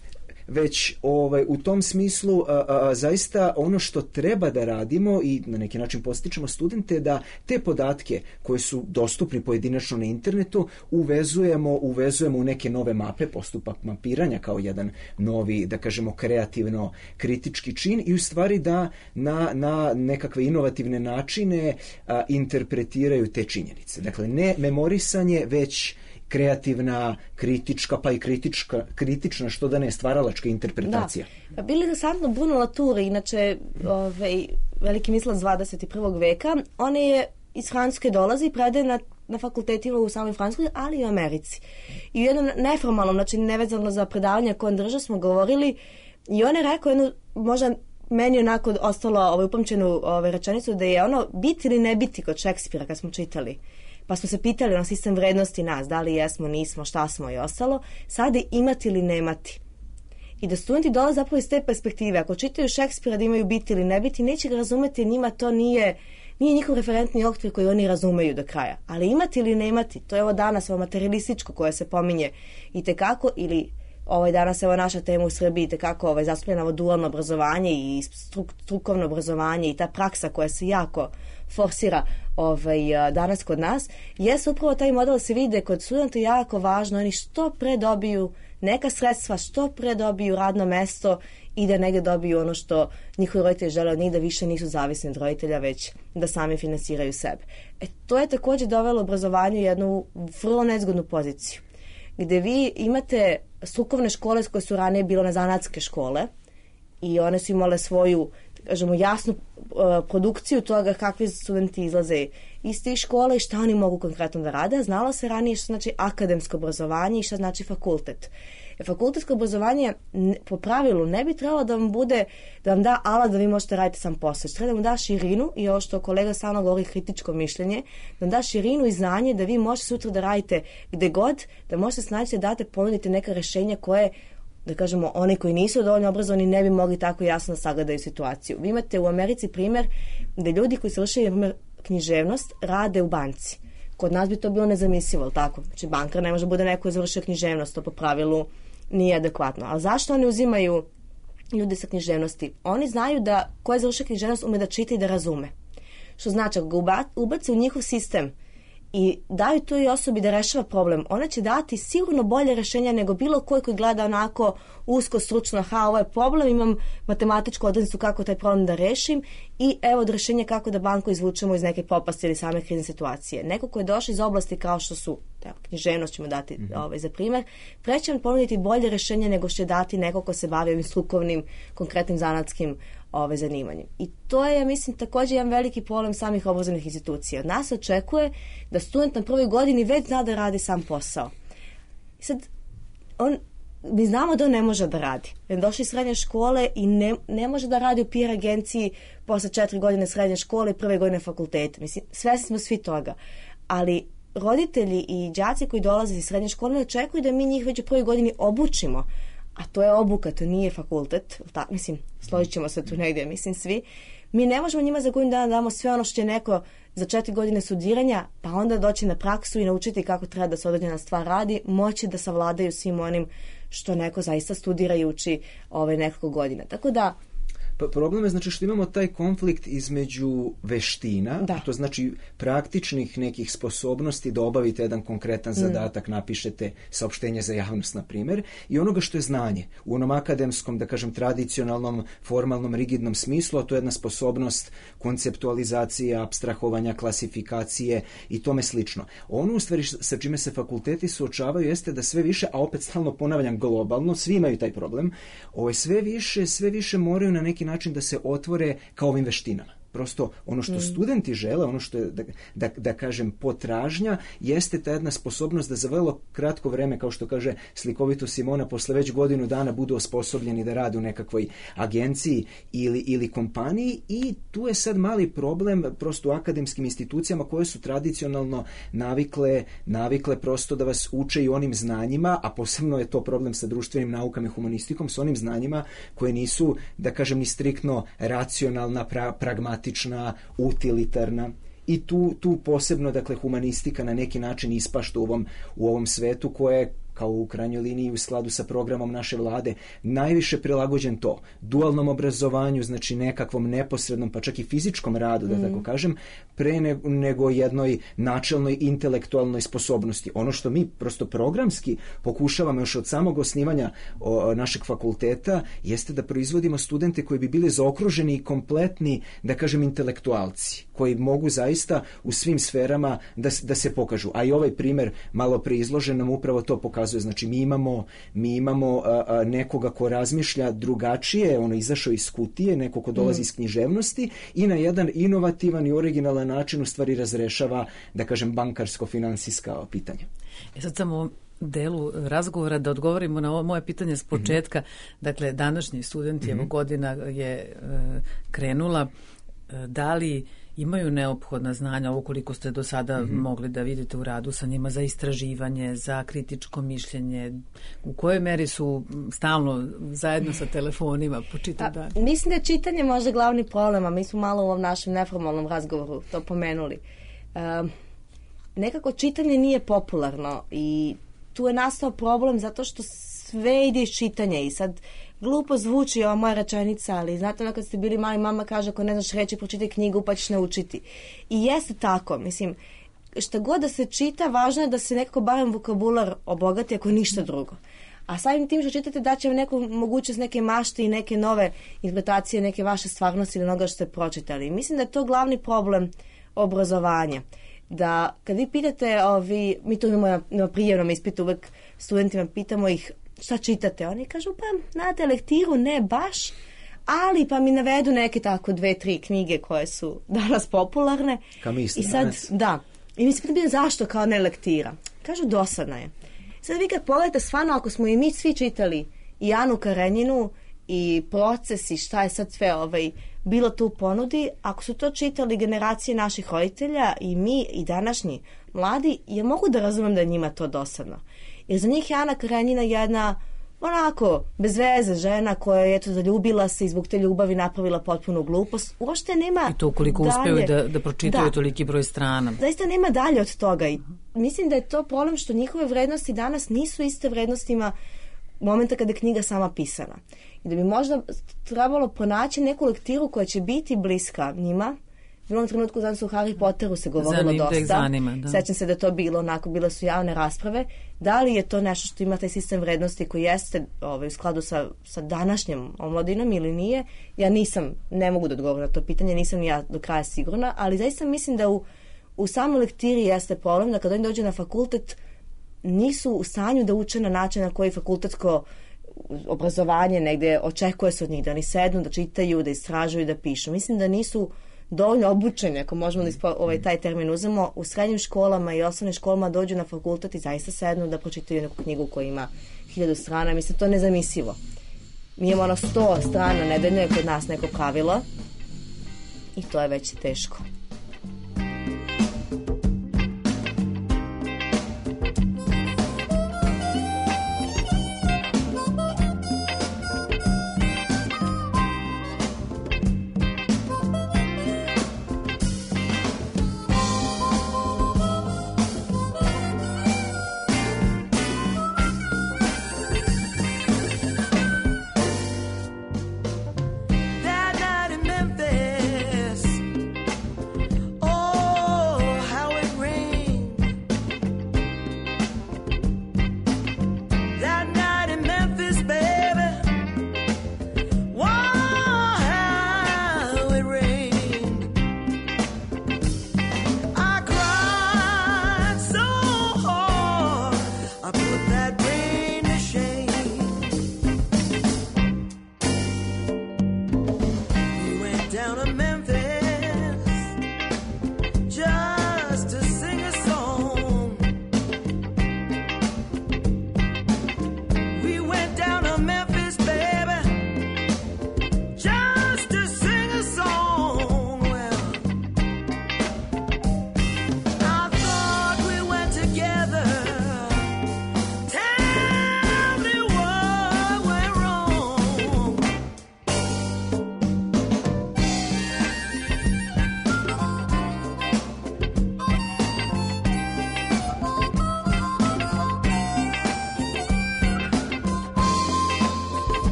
već ovaj, u tom smislu a, a, zaista ono što treba da radimo i na neki način postičemo studente da te podatke koje su dostupni pojedinačno na internetu uvezujemo, uvezujemo u neke nove mape, postupak mapiranja kao jedan novi, da kažemo, kreativno kritički čin i u stvari da na, na nekakve inovativne načine a, interpretiraju te činjenice. Dakle, ne memorisanje, već kreativna, kritička, pa i kritička, kritična, što da ne, stvaralačka interpretacija. Da. Bili interesantno Bruno Latour, inače ovaj, veliki mislac dvadeset prvog veka, on je iz Francuske dolazi i predaje na, na fakultetima u samoj Francuskoj, ali i u Americi. I u jednom neformalnom, znači nevezano za predavanje koje on držao, smo govorili i on je rekao jednu, možda meni onako ostalo ovaj, upamćenu ovaj, rečenicu, da je ono biti ili ne biti kod Šekspira kad smo čitali. Pa smo se pitali na sistem vrednosti nas, da li jesmo, nismo, šta smo i ostalo, sada imati ili nemati. I da studenti dolaze zapravo iz te perspektive. Ako čitaju Šekspira da imaju biti ili ne biti, neće ga razumeti, njima to nije, nije njihov referentni okvir koji oni razumeju do kraja. Ali imati ili nemati, to je ovo danas, ovo materialističko koje se pominje i tekako, ili ovaj, danas evo naša tema u Srbiji kako ovaj, zastupljeno ovo dualno obrazovanje i struk, strukovno obrazovanje i ta praksa koja se jako forsira ovaj, danas kod nas, jesu upravo taj model se vide kod studenta jako važno, oni što pre dobiju neka sredstva, što pre dobiju radno mesto i da negdje dobiju ono što njihovi roditelji žele od njih, da više nisu zavisni od roditelja, već da sami finansiraju sebe. E, to je također dovelo obrazovanju jednu vrlo nezgodnu poziciju, gdje vi imate strukovne škole koje su ranije bilo na zanatske škole i one su imale svoju, kažemo, jasnu uh, produkciju toga kakvi studenti izlaze iz tih škola i šta oni mogu konkretno da rade. Znalo se ranije što znači akademsko obrazovanje i šta znači fakultet. E, fakultetsko obrazovanje ne, po pravilu ne bi trebalo da vam bude, da vam da alat da vi možete raditi sam posao. Treba da vam da širinu i ovo što kolega stalno govori kritičko mišljenje, da vam da širinu i znanje da vi možete sutra da radite gde god, da možete snaći da date, ponudite neka rešenja koje, da kažemo, oni koji nisu dovoljno obrazovani ne bi mogli tako jasno da sagledaju situaciju. Vi imate u Americi primjer da ljudi koji završaju primjer književnost rade u banci. Kod nas bi to bilo nezamislivo, ali tako? Znači bankar ne može bude neko koji završio književnost, to po pravilu nije adekvatno. Ali zašto oni uzimaju ljude sa književnosti? Oni znaju da ko je završio književnost ume da čita i da razume. Što znači, ako ga ubaci u njihov sistem i daju toj osobi da rešava problem, ona će dati sigurno bolje rešenja nego bilo koji koji gleda onako usko, stručno, ha, ovo je problem, imam matematičku odrednicu kako taj problem da rešim i evo od rešenja kako da banku izvučemo iz neke propasti ili same krizne situacije. Neko ko je došao iz oblasti kao što su, evo, književnost ćemo dati mm-hmm. ovaj, za primjer, pre će vam ponuditi bolje rešenje nego što će dati neko ko se bavi ovim strukovnim, konkretnim zanatskim ove zanimanjem. I to je, ja mislim, također jedan veliki problem samih obrazovnih institucija. Od nas očekuje da student na prvoj godini već zna da radi sam posao. I sad, on, mi znamo da on ne može da radi. On došli iz srednje škole i ne, ne može da radi u P R agenciji posle četiri godine srednje škole i prve godine fakulteta. Mislim, svesni smo svi toga. Ali roditelji i đaci koji dolaze iz srednje škole ne očekuju da mi njih već u prvoj godini obučimo. A to je obuka, to nije fakultet. Ta, mislim, složit ćemo se tu negdje, mislim svi. Mi ne možemo njima za godinu dana damo sve ono što je neko za četiri godine studiranja, pa onda doći na praksu i naučiti kako treba da se određena stvar radi, moći da savladaju svim onim što neko zaista studira i uči ove nekoliko godina. Tako da, Pa problem je znači što imamo taj konflikt između veština, da. To znači praktičnih nekih sposobnosti da obavite jedan konkretan zadatak, mm. napišete saopštenje za javnost, na primjer, i onoga što je znanje. U onom akademskom, da kažem, tradicionalnom, formalnom, rigidnom smislu, a to je jedna sposobnost konceptualizacije, apstrahovanja, klasifikacije i tome slično. Ono, u stvari, sa čime se fakulteti suočavaju jeste da sve više, a opet stalno ponavljam globalno, svi imaju taj problem, ovo sve više, sve više moraju na neki način da se otvore kao ovim veštinama. Prosto ono što mm. studenti žele, ono što je, da, da, da kažem, potražnja, jeste ta jedna sposobnost da za vrlo kratko vreme, kao što kaže slikovito Simona, posle već godinu dana budu osposobljeni da rade u nekakvoj agenciji ili, ili kompaniji, i tu je sad mali problem prosto u akademskim institucijama koje su tradicionalno navikle, navikle prosto da vas uče i onim znanjima, a posebno je to problem sa društvenim naukama i humanistikom, s onim znanjima koje nisu, da kažem, ni striktno racionalna, pra, pragmatična, utilitarna, i tu, tu posebno, dakle, humanistika na neki način ispašta u ovom, u ovom svetu koje, kao u krajnjoj liniji u skladu sa programom naše vlade, najviše prilagođen to dualnom obrazovanju, znači nekakvom neposrednom, pa čak i fizičkom radu, da mm. tako kažem, pre ne, nego jednoj načelnoj intelektualnoj sposobnosti. Ono što mi prosto programski pokušavamo još od samog osnivanja o, našeg fakulteta jeste da proizvodimo studente koji bi bili zaokruženi i kompletni, da kažem, intelektualci, koji mogu zaista u svim sferama da, da se pokažu. A i ovaj primjer malo pre izložen nam upravo to pokazuje. Znači mi imamo, mi imamo a, a, nekoga ko razmišlja drugačije, ono izašao iz kutije, neko ko dolazi mm. iz književnosti i na jedan inovativan i originalan način u stvari razrešava, da kažem, bankarsko-finansijska pitanja. E sad samo u delu razgovora da odgovorimo na ovo moje pitanje s početka. Mm-hmm. Dakle, današnji studenti, mm-hmm. evo godina je e, krenula, e, da li imaju neophodna znanja, ovo koliko ste do sada mm-hmm. mogli da vidite u radu sa njima, za istraživanje, za kritičko mišljenje, u kojoj meri su stalno zajedno sa telefonima po čitav dan? Mislim da je čitanje možda glavni problem, a mi smo malo u ovom našem neformalnom razgovoru to pomenuli. Um, nekako čitanje nije popularno i tu je nastao problem zato što sve ide iz čitanja i sad glupo zvuči ova moja rečenica, ali znate ono kad ste bili mali, mama kaže ako ne znaš reći, pročitaj knjigu pa ćeš naučiti. I jeste tako, mislim, šta god da se čita, važno je da se nekako barem vokabular obogati ako ništa drugo. A samim tim što čitate da će vam neku mogućnost neke mašte i neke nove interpretacije, neke vaše stvarnosti ili onoga što ste pročitali. Mislim da je to glavni problem obrazovanja. Da kad vi pitate, ovi, mi to imamo na, na prijemnom ispitu, uvek studentima pitamo ih šta čitate. Oni kažu pa znate lektiru ne baš, ali pa mi navedu neke tako dve, tri knjige koje su danas popularne. Kamiste I sad, danas. da. I mi se pitam zašto kao ne lektira. Kažu dosadna je. Sad vi kad pogledate stvarno, ako smo i mi svi čitali i Anu Karenjinu i Proces i šta je sad sve ovaj, bilo tu u ponudi, ako su to čitali generacije naših roditelja i mi i današnji mladi, ja mogu da razumem da je njima to dosadno. Jer za njih je Ana Karenjina jedna onako bez veze žena koja je eto zaljubila se i zbog te ljubavi napravila potpunu glupost. Uopšte nema I to koliko dalje, uspeju da, da pročitaju da, toliki broj strana. Zaista nema dalje od toga i mislim da je to problem što njihove vrednosti danas nisu iste vrednostima momenta kada je knjiga sama pisana. I da bi možda trebalo pronaći neku lektiru koja će biti bliska njima. U jednom trenutku znam se u Harry Potteru se govorilo Zanim, dosta. Da ih zanima, da. Sećam se da to bilo, onako, bile su javne rasprave. Da li je to nešto što ima taj sistem vrednosti koji jeste ovaj, u skladu sa, sa današnjom omladinom ili nije? Ja nisam, ne mogu da odgovorim na to pitanje, nisam ja do kraja sigurna, ali zaista mislim da u, u samoj lektiri jeste problem da kada oni dođu na fakultet nisu u stanju da uče na način na koji fakultetsko obrazovanje negde očekuje se od njih, da oni sednu, da čitaju, da istražuju, da pišu. Mislim da nisu dovoljno obučeni, ako možemo da ispo, ovaj, taj termin uzemo, u srednjim školama i osnovnim školama dođu na fakultet i zaista sednu da pročitaju neku knjigu koja ima hiljadu strana. Mislim, to je nezamislivo. Mi imamo ono sto strana nedeljno je kod nas neko pravilo i to je već teško.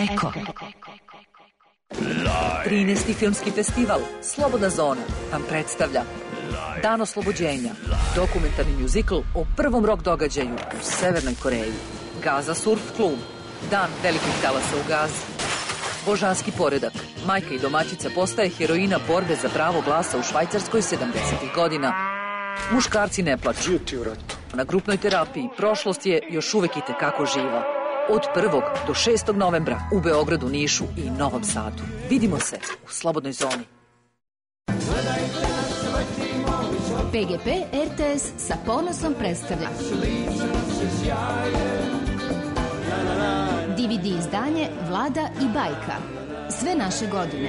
Eko. trinaesti filmski festival Slobodna zona vam predstavlja Dan oslobođenja, dokumentarni mjuzikl o prvom rock događaju u Severnoj Koreji. Gaza Surf klub, Dan velikih talasa u Gazi. Božanski poredak, majka i domaćica postaje heroina borbe za pravo glasa u Švajcarskoj sedamdesetih godina. Muškarci ne plaču. Na grupnoj terapiji prošlost je još uvek i tekako živa. Od prvog do šestog novembra u Beogradu, Nišu i Novom Sadu. Vidimo se u Slobodnoj zoni. P G P R T S sa ponosom predstavlja D V D izdanje Vlada i bajka. Sve naše godine.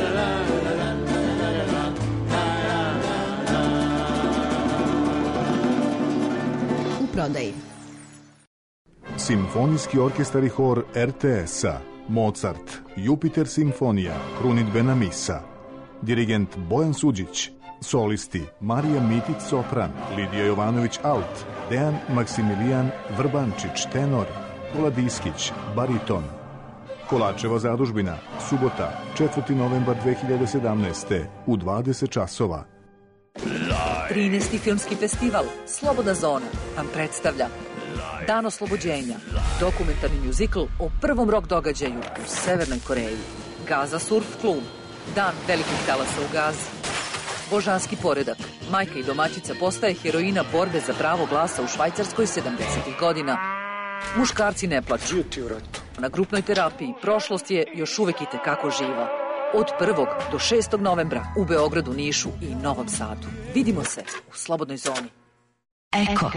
U prodaji. Simfonijski orkestar i hor R T S-a, Mozart, Jupiter simfonija, krunidbena misa. Dirigent Bojan Suđić. Solisti Marija Mitić sopran, Lidija Jovanović alt, Dejan Maksimilijan Vrbančić tenor, Kola Diskić bariton. Kolačeva zadužbina, subota, četvrti novembar dve hiljade sedamnaeste u dvadeset časova. trinaesti filmski festival Slobodna zona vam predstavlja Dan oslobođenja, dokumentarni mjuzikl o prvom rock događaju u Severnoj Koreji. Gaza Surf klub, Dan velikih talasa u Gazi. Božanski poredak, majka i domaćica postaje heroina borbe za pravo glasa u Švajcarskoj sedamdesetih godina. Muškarci ne plaču. Na grupnoj terapiji prošlost je još uvek i tekako živa. Od prvog do šestog novembra u Beogradu, Nišu i Novom Sadu. Vidimo se u Slobodnoj zoni. Eko.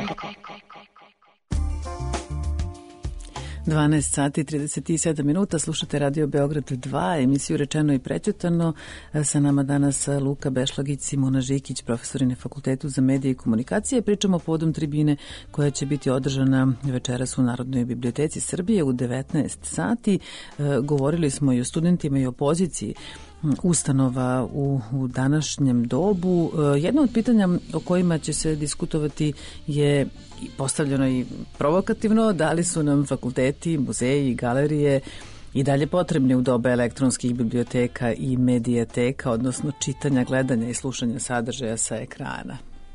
dvanaest sati i trideset sedam minuta, slušate Radio Beograd dva, emisiju Rečeno i prećutano. Sa nama danas Luka Bešlagić, Simona Žikić, profesori na Fakultetu za medije i komunikacije. Pričamo povodom tribine koja će biti održana večeras u Narodnoj biblioteci Srbije u devetnaest sati. Govorili smo i o studentima i o poziciji ustanova u, u današnjem dobu. Jedno od pitanja o kojima će se diskutovati je postavljeno i provokativno, da li su nam fakulteti, muzeji i galerije i dalje potrebni u doba elektronskih biblioteka i medijateka, odnosno čitanja, gledanja i slušanja sadržaja sa ekrana.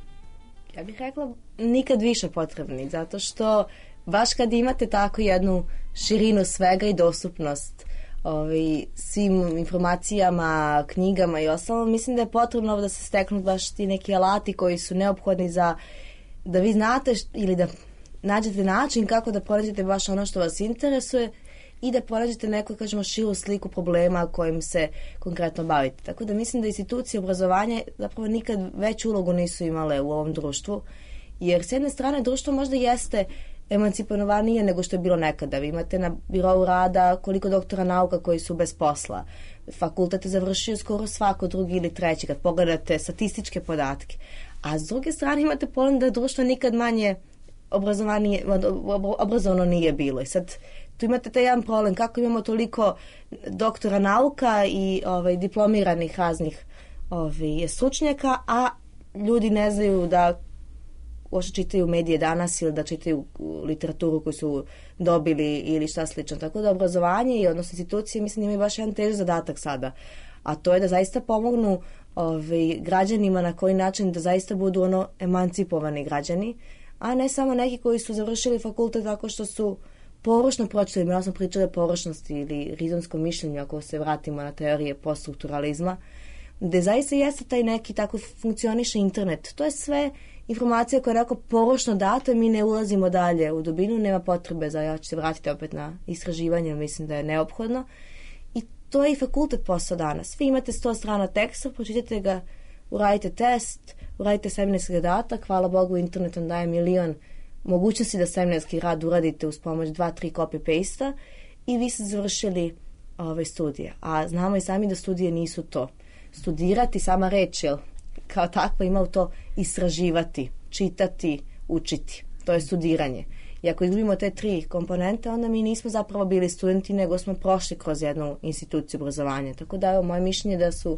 Ja bih rekla nikad više potrebni, zato što baš kad imate tako jednu širinu svega i dostupnost Ovi, svim informacijama, knjigama i ostalo, mislim da je potrebno da se steknu baš ti neki alati koji su neophodni za da vi znate ili da nađete način kako da pronađete baš ono što vas interesuje i da pronađete neku, kažemo, širu sliku problema kojim se konkretno bavite. Tako da mislim da institucije obrazovanja zapravo nikad veću ulogu nisu imale u ovom društvu, jer s jedne strane društvo možda jeste emancipovanije nego što je bilo nekada. Vi imate na birou rada koliko doktora nauka koji su bez posla. Fakultet je završio skoro svako drugi ili treći kad pogledate statističke podatke. A s druge strane imate problem da društvo nikad manje obrazovanje, obrazovano nije bilo. I sad tu imate taj jedan problem kako imamo toliko doktora nauka i ovaj, diplomiranih raznih ovaj, stručnjaka, a ljudi ne znaju da uopšte čitaju medije danas ili da čitaju literaturu koju su dobili ili šta slično. Tako da obrazovanje i odnosno institucije mislim imaju baš jedan težak zadatak sada. A to je da zaista pomognu ovaj, građanima na koji način da zaista budu ono emancipovani građani, a ne samo neki koji su završili fakultet tako što su površno pročitali. Mi smo pričali o površnosti ili rizonskom mišljenju ako se vratimo na teorije poststrukturalizma, gde zaista jeste taj neki tako funkcioniše internet. To je sve informacija koja je onako površno data, mi ne ulazimo dalje u dubinu, nema potrebe za, ja ću se vratiti opet na istraživanje, mislim da je neophodno. I to je i fakultet posao danas. Vi imate sto strana teksta, pročitajte ga, uradite test, uradite seminarski zadatak, hvala Bogu, internet vam daje milion mogućnosti da seminarski rad uradite uz pomoć dva, tri copy-paste-a i vi ste završili ove studije. A znamo i sami da studije nisu to. Studirati, sama reč, jel, kao takva ima u to istraživati, čitati, učiti. To je studiranje. I ako izgubimo te tri komponente, onda mi nismo zapravo bili studenti, nego smo prošli kroz jednu instituciju obrazovanja. Tako da je moje mišljenje da su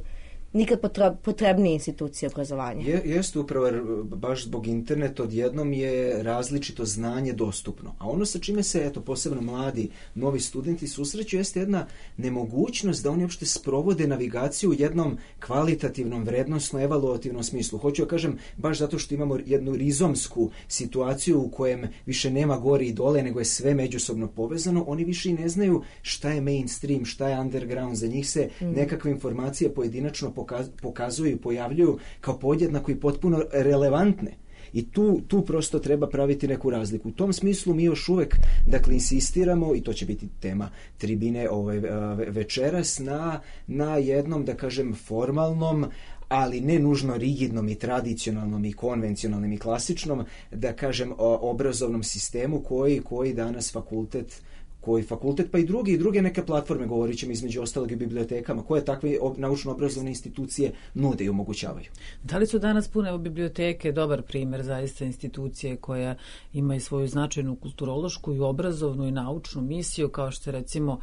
nikad potrebnije institucije obrazovanja. Je, jeste upravo, baš zbog interneta odjednom je različito znanje dostupno. A ono sa čime se, eto, posebno mladi, novi studenti susreću, jeste jedna nemogućnost da oni uopšte sprovode navigaciju u jednom kvalitativnom, vrednosno, evaluativnom smislu. Hoću da kažem, baš zato što imamo jednu rizomsku situaciju u kojem više nema gore i dole, nego je sve međusobno povezano, oni više i ne znaju šta je mainstream, šta je underground. Za njih se mm. nekakve informacije pojedinačno pokazuju i pojavljuju kao podjednako i potpuno relevantne. I tu, tu prosto treba praviti neku razliku. U tom smislu mi još uvek, dakle, insistiramo, i to će biti tema tribine ovaj, večeras, na, na jednom, da kažem, formalnom, ali ne nužno rigidnom i tradicionalnom i konvencionalnom i klasičnom, da kažem, obrazovnom sistemu koji, koji danas fakultet koji fakultet, pa i drugi i druge neke platforme, govorit ćemo između ostalog i bibliotekama, koje takve naučno-obrazovne institucije nude i omogućavaju. Da li su danas pune biblioteke dobar primjer zaista institucije koja ima i svoju značajnu kulturološku i obrazovnu i naučnu misiju, kao što je recimo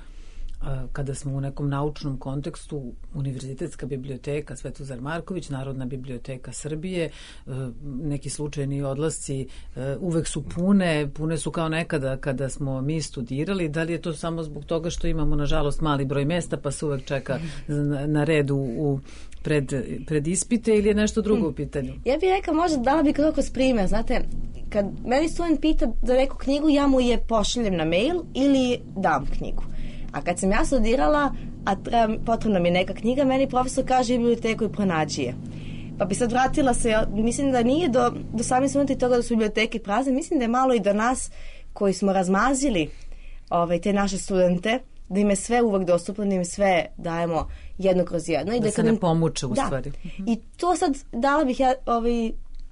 kada smo u nekom naučnom kontekstu Univerzitetska biblioteka Svetozar Marković, Narodna biblioteka Srbije, neki slučajni odlasci uvek su pune, pune su kao nekada kada smo mi studirali. Da li je to samo zbog toga što imamo nažalost mali broj mesta pa se uvek čeka na redu u pred, pred ispite ili je nešto drugo u pitanju? Ja bih rekao, možda dala bih kroz primjer, znate, kad meni student pita za neku knjigu, ja mu je pošaljem na mail ili dam knjigu. A kad sam ja studirala, a treba, potrebna mi je neka knjiga, meni profesor kaže i biblioteku i pronađi je. Pa bi sad vratila se, mislim da nije do, do sami studenti toga da su biblioteke prazne, mislim da je malo i do nas koji smo razmazili ovaj, te naše studente, da im je sve uvek dostupno, da im sve dajemo jedno kroz jedno. I da, da se ne pomuče u da. stvari. I to sad dala bih ja, ovaj,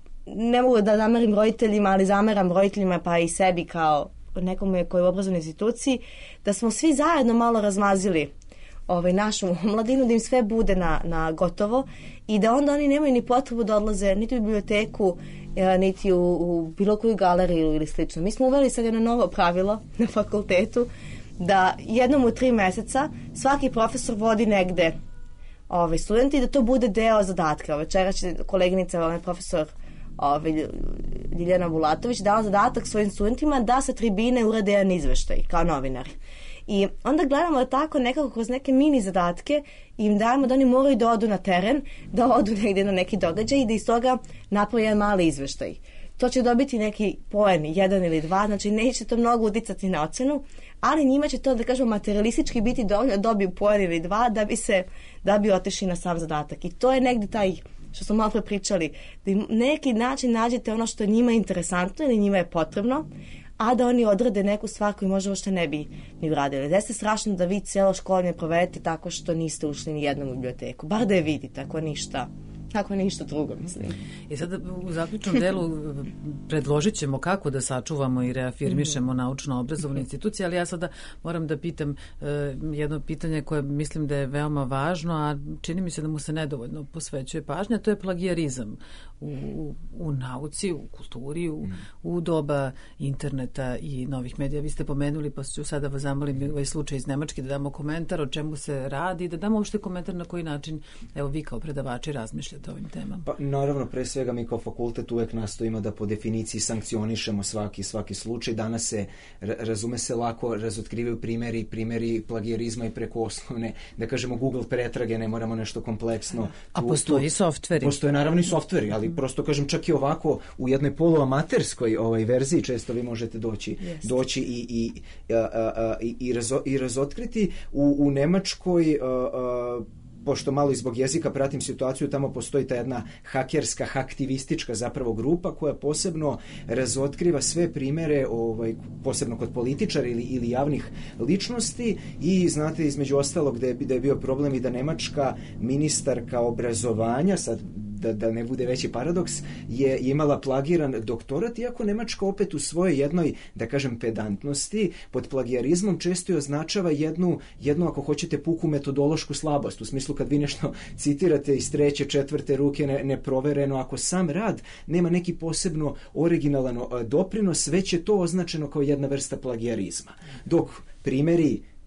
ne mogu da zamerim roditeljima, ali zameram roditeljima pa i sebi kao nekome koji je u obrazovnoj instituciji, da smo svi zajedno malo razmazili ovaj, našu mladinu, da im sve bude na, na gotovo i da onda oni nemaju ni potrebu da odlaze niti u biblioteku, niti u, u bilo koju galeriju ili slično. Mi smo uveli sad jedno novo pravilo na fakultetu da jednom u tri meseca svaki profesor vodi negde ovaj, studenti i da to bude deo zadatka. Večera će koleginica, ovaj profesor Ove, Ljiljana Bulatović dala zadatak svojim studentima da sa tribine urade jedan izveštaj kao novinari. I onda gledamo da tako nekako kroz neke mini zadatke im dajemo da oni moraju da odu na teren, da odu negdje na neki događaj i da iz toga napravi jedan mali izveštaj. To će dobiti neki poen, jedan ili dva, znači neće to mnogo uticati na ocenu, ali njima će to, da kažemo, materialistički biti dovoljno da dobiju poen ili dva da bi se, da bi otišli na sam zadatak. I to je negdje taj, što smo malo pre pričali, da im neki način nađete ono što njima je interesantno ili njima je potrebno, a da oni odrade neku stvar koju možda uopšte ne bi ni uradili. Da ste strašno da vi cijelo školovanje provedete tako što niste ušli ni jednom u biblioteku. Bar da je vidite, ako ništa. Tako ništa drugo, mislim. I sada u zaključnom delu predložit ćemo kako da sačuvamo i reafirmišemo mm-hmm. naučno-obrazovne institucije, ali ja sada moram da pitam uh, jedno pitanje koje mislim da je veoma važno, a čini mi se da mu se nedovoljno posvećuje pažnja, to je plagijarizam u, u, u nauci, u kulturi, u, mm. u doba interneta i novih medija. Vi ste pomenuli, pa ću sada vas zamolim ovaj slučaj iz Nemačke da damo komentar o čemu se radi, da damo uopšte komentar na koji način, evo vi kao predavači razmišljate ovim temama. Pa naravno, pre svega mi kao fakultet uvek nastojimo da po definiciji sankcionišemo svaki svaki slučaj. Danas se razume se lako razotkrivaju primeri primeri plagijarizma i preko osnovne, da kažemo, Google pretrage, ne moramo nešto kompleksno. A tu, postoji tu, softveri. Postoje naravno i softveri, ali prosto kažem čak i ovako u jednoj poluamaterskoj ovaj verziji često vi možete doći yes. doći i i a, a, a, i, i, razo, i razotkriti u u Nemačkoj a, a, pošto malo i zbog jezika pratim situaciju, tamo postoji ta jedna hakerska, haktivistička zapravo grupa koja posebno razotkriva sve primere, ovaj, posebno kod političara ili, ili javnih ličnosti i znate između ostalog da je, da je bio problem i da nemačka ministarka obrazovanja, sad da, da ne bude veći paradoks, je imala plagiran doktorat, iako Nemačka opet u svojoj jednoj, da kažem, pedantnosti pod plagijarizmom često i označava jednu, jednu, ako hoćete, puku metodološku slabost, u smislu kad vi nešto citirate iz treće, četvrte ruke ne, neprovereno, ako sam rad nema neki posebno originalan doprinos, već je to označeno kao jedna vrsta plagijarizma. Dok primeri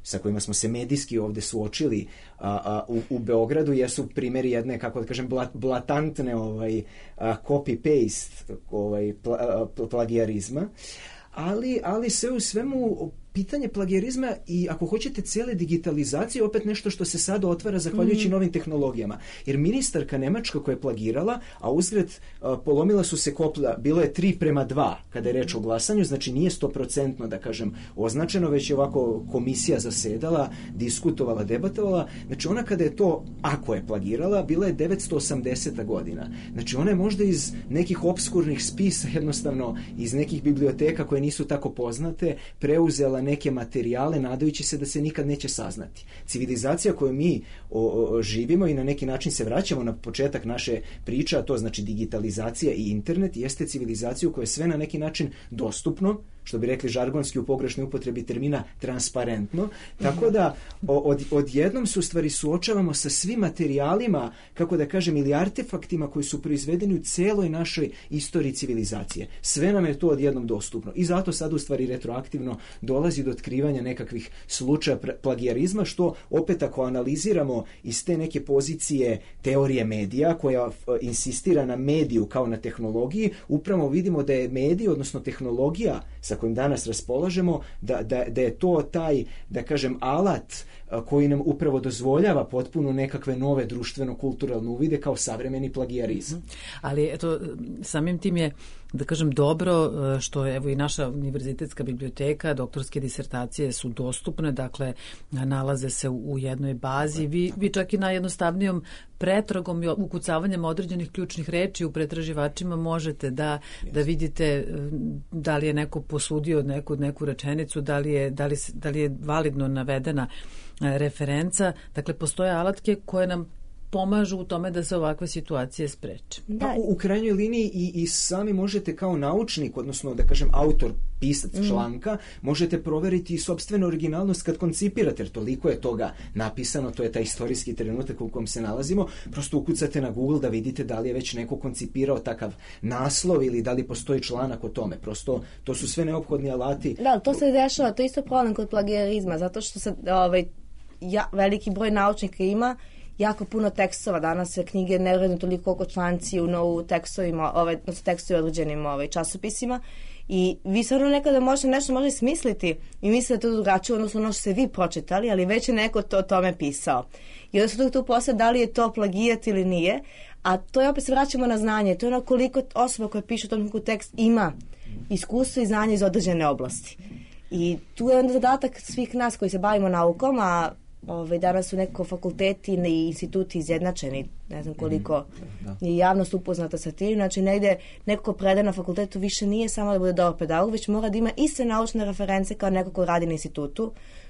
sa kojima smo se medijski ovde suočili a, a, u, u Beogradu jesu primjeri jedne, kako da kažem, blat, blatantne ovaj, a, copy-paste ovaj, pla, a, plagijarizma, ali, ali sve u svemu pitanje plagijarizma i, ako hoćete, cijele digitalizacije opet nešto što se sada otvara zahvaljujući mm. novim tehnologijama. Jer ministarka Nemačka koja je plagirala, a uzgred a, polomila su se koplja, bilo je tri prema dva kada je reč o glasanju, znači nije stoprocentno, da kažem, označeno, već je ovako komisija zasedala, diskutovala, debatovala. Znači ona kada je to, ako je plagirala, bila je devetsto osamdeseta godina. Znači ona je možda iz nekih opskurnih spisa, jednostavno iz nekih biblioteka koje nisu tako poznate, preuzela neke materijale nadajući se da se nikad neće saznati. Civilizacija koju mi o, o, živimo i na neki način se vraćamo na početak naše priče, a to znači digitalizacija i internet, jeste civilizacija u kojoj je sve na neki način dostupno, što bi rekli žargonski u pogrešnoj upotrebi termina transparentno, tako da od, odjednom se u stvari suočavamo sa svim materijalima, kako da kažem, ili artefaktima koji su proizvedeni u celoj našoj istoriji civilizacije. Sve nam je to odjednom dostupno i zato sad u stvari retroaktivno dolazi do otkrivanja nekakvih slučaja plagijarizma, što opet ako analiziramo iz te neke pozicije teorije medija koja insistira na mediju kao na tehnologiji, upravo vidimo da je medij, odnosno tehnologija sa kojim danas raspolažemo, da, da, da je to taj, da kažem, alat koji nam upravo dozvoljava potpuno nekakve nove društveno-kulturalne uvide kao savremeni plagijarizam. Ali eto, samim tim je, da kažem, dobro što evo i naša univerzitetska biblioteka, doktorske disertacije su dostupne, dakle nalaze se u, u jednoj bazi. Vi, vi čak i najjednostavnijom pretragom i ukucavanjem određenih ključnih reči u pretraživačima možete da, da vidite da li je neko posudio neku, neku rečenicu, da li je, da li, da li je validno navedena referenca. Dakle, postoje alatke koje nam pomažu u tome da se ovakve situacije spreče. Pa, u, u krajnjoj liniji i, i sami možete kao naučnik, odnosno da kažem autor, pisac mm. članka, možete proveriti i sopstvenu originalnost kad koncipirate, jer toliko je toga napisano, to je taj istorijski trenutak u kojem se nalazimo, prosto ukucate na Google da vidite da li je već neko koncipirao takav naslov ili da li postoji članak o tome. Prosto to su sve neophodni alati. Da, to se dešava, to je isto problem kod plagijarizma, zato što se ovaj, ja, veliki broj naučnika ima jako puno tekstova. Danas se knjige ne vredno toliko koliko članci u novu tekstovima, ovaj, tekstovi određenim ovaj, časopisima. I vi stvarno nekada možete nešto može smisliti i mislite da to drugačije, odnosno ono što ste vi pročitali, ali već je neko to o tome pisao. I onda se tu poslije da li je to plagijat ili nije, a to je opet se vraćamo na znanje. To je ono koliko osoba koja piše u tom tekst ima iskustvo i znanje iz određene oblasti. I tu je onda zadatak svih nas koji se bavimo naukom, a Ove, danas su neko fakulteti i instituti izjednačeni, ne znam koliko mm, je javnost upoznata sa tim, znači negde neko ko predaje na fakultetu više nije samo da bude dobar pedagog, već mora da ima iste naučne reference kao neko ko radi na institutu,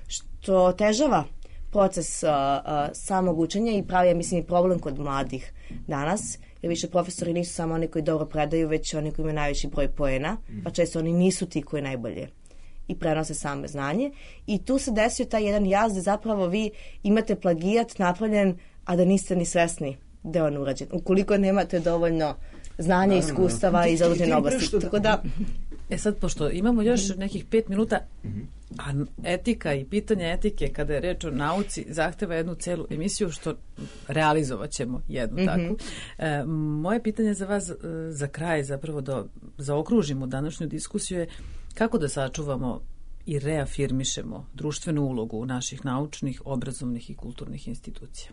što težava proces uh, uh, samog učenja i pravi, ja mislim, i problem kod mladih danas, jer više profesori nisu samo oni koji dobro predaju, već oni koji imaju najveći broj poena, mm. pa često oni nisu ti koji najbolje i prenose same znanje. I tu se desio taj jedan jaz da zapravo vi imate plagijat napravljen, a da niste ni svesni da je on urađen. Ukoliko nemate dovoljno znanja i iskustava iz određene oblasti. Tako da... E sad, pošto imamo još nekih pet minuta, a etika i pitanje etike kada je reč o nauci zahteva jednu celu emisiju, što realizovat ćemo jednu mm-hmm. takvu. E, moje pitanje za vas, za kraj, zapravo da zaokružimo današnju diskusiju je kako da sačuvamo i reafirmišemo društvenu ulogu naših naučnih, obrazovnih i kulturnih institucija.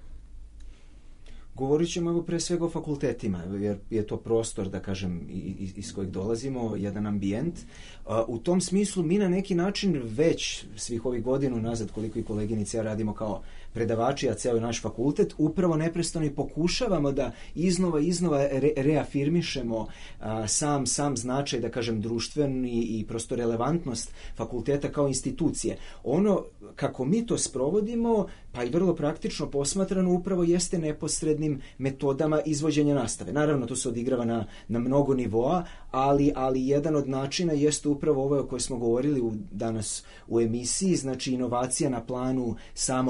Govorit ćemo evo pre svega o fakultetima, jer je to prostor, da kažem, iz kojeg dolazimo, jedan ambijent. U tom smislu mi na neki način već svih ovih godina nazad, koliko i koleginice ja radimo kao predavači, a ceo naš fakultet, upravo neprestano i pokušavamo da iznova iznova re, reafirmišemo a, sam, sam značaj, da kažem, društveni i prosto relevantnost fakulteta kao institucije. Ono kako mi to sprovodimo, pa i vrlo praktično posmatrano, upravo jeste neposrednim metodama izvođenja nastave. Naravno, to se odigrava na, na mnogo nivoa, ali, ali jedan od načina jeste upravo ovo o kojoj smo govorili u, danas u emisiji, znači inovacija na planu samog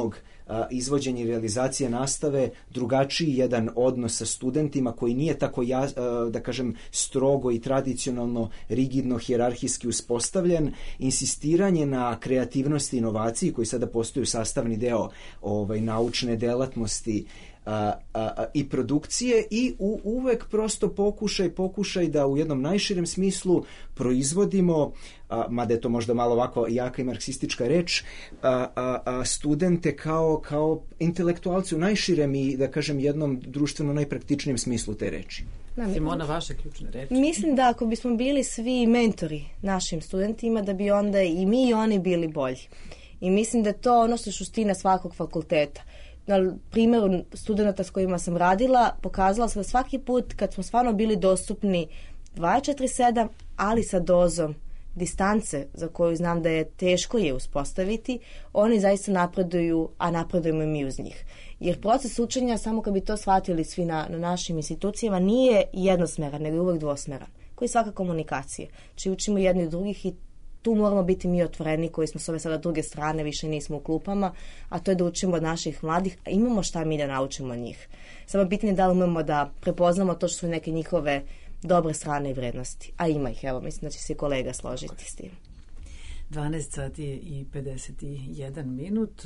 a, izvođenje i realizacije nastave, drugačiji jedan odnos sa studentima koji nije tako, ja, a, da kažem, strogo i tradicionalno, rigidno, hijerarhijski uspostavljen, insistiranje na kreativnosti i inovaciji koji sada postaju sastavni deo ovaj, naučne delatnosti A, a, a, i produkcije i u, uvek prosto pokušaj, pokušaj da u jednom najširem smislu proizvodimo, a, mada je to možda malo ovako jaka i marksistička reč, a, a, a studente kao, kao intelektualci u najširem i, da kažem, jednom društveno najpraktičnijem smislu te reči. Da, Simona, vaše ključne reči. Mislim da ako bismo bili svi mentori našim studentima, da bi onda i mi i oni bili bolji. I mislim da je to ono što je suština svakog fakulteta. Na primjeru studenta s kojima sam radila, pokazala sam da svaki put kad smo stvarno bili dostupni dvadeset četiri sedam, ali sa dozom distance za koju znam da je teško je uspostaviti, oni zaista napreduju, a napredujemo i mi uz njih. Jer proces učenja, samo kad bi to shvatili svi na, na našim institucijama, nije jednosmeran, nego je uvek dvosmeran, koji je svaka komunikacija. Či učimo jedni od drugih i tu moramo biti mi otvoreni koji smo s ove sada druge strane, više nismo u klupama, a to je da učimo od naših mladih, a imamo šta mi da naučimo od njih. Samo bitno je da li umemo da prepoznamo to što su neke njihove dobre strane i vrednosti. A ima ih, evo, mislim da će se kolega složiti s tim. dvanaest sati i pedeset jedan minut.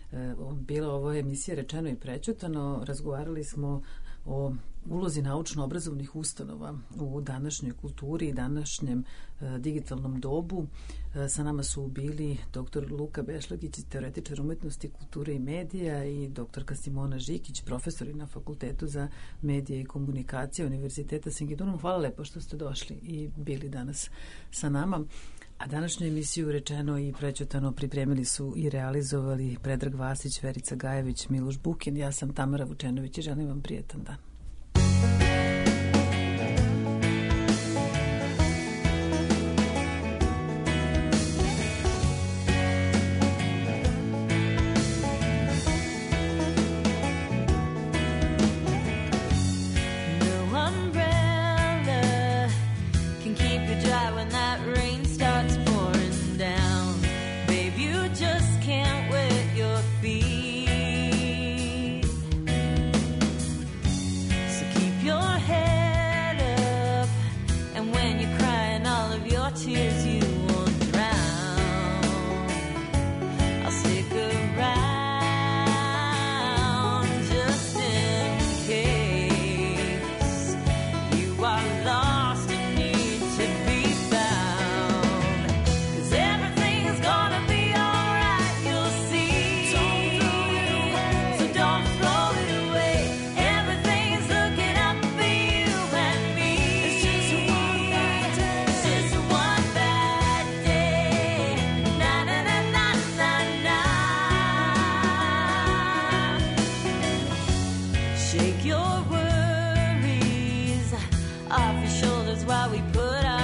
Bila ovo emisija Rečeno i prećutano. Razgovarali smo o ulozi naučno-obrazovnih ustanova u današnjoj kulturi i današnjem e, digitalnom dobu. E, sa nama su bili doktor Luka Bešlagić, teoretičar umetnosti, kulture i medija, i doktorka Simona Žikić, profesori na Fakultetu za medije i komunikacije Univerziteta Singidunum. Hvala lepo što ste došli i bili danas sa nama. A današnju emisiju Rečeno i prećutano pripremili su i realizovali Predrag Vasić, Verica Gajević, Miloš Bukin. Ja sam Tamara Vučenović i želim vam prijetan dan. Shake your worries off your shoulders while we put our